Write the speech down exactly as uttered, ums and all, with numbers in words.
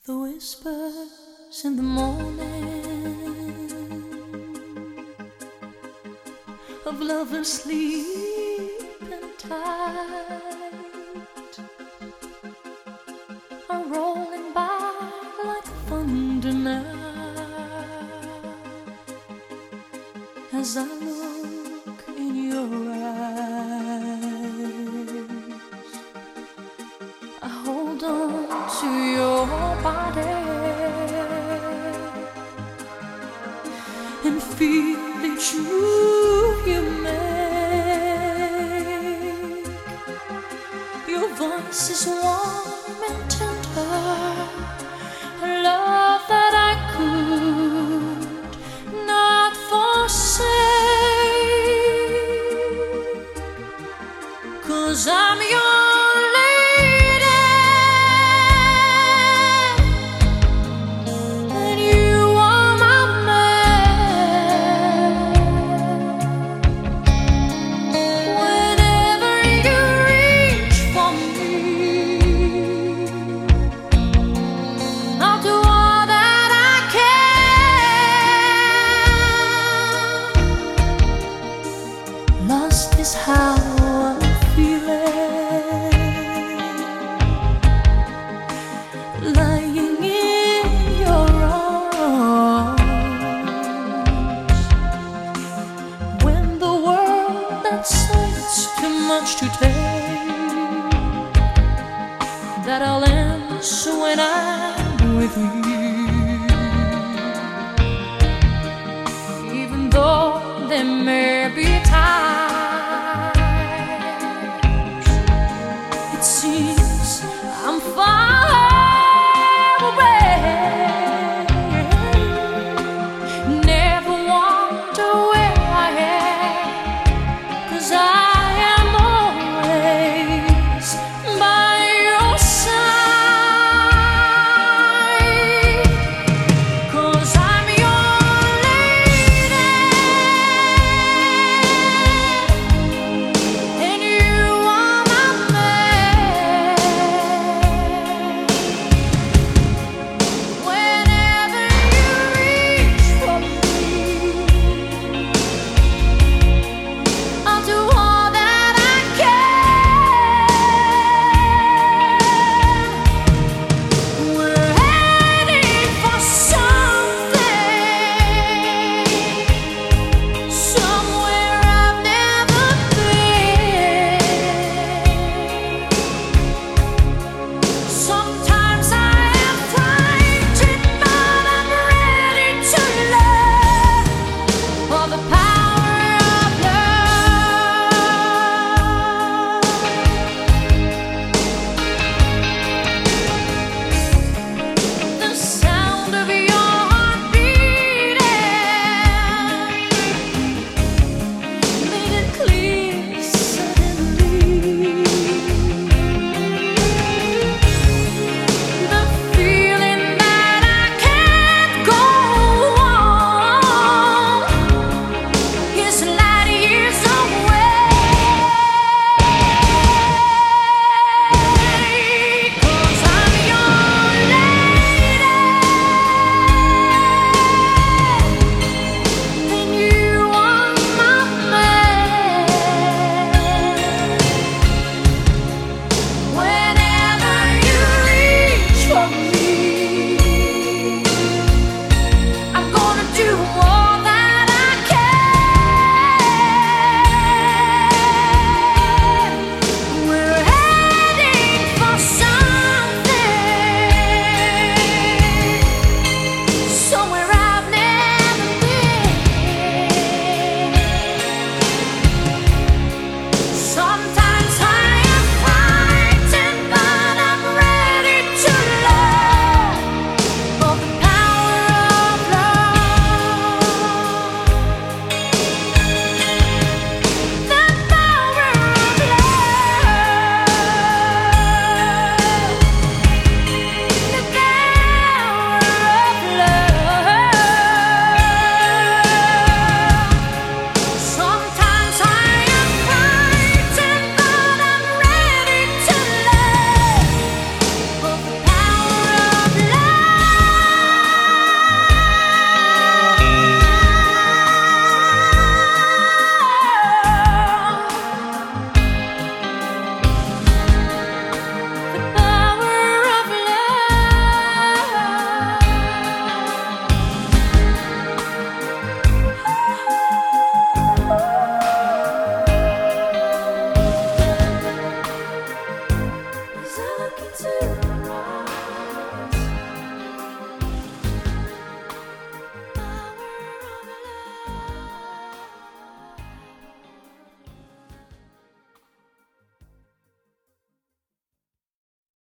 The whispers in the morning of lovers sleeping tight are rolling by like thunder now as I look in your eyes. I hold on to your body and feel each move you make. Your voice is warm and tender, a love that I could not forsake, 'cause I'm your is how I'm feeling, lying in your arms. When the world that says too much to take, that all ends when I'm with you. Even though there may be times it seems I'm far away,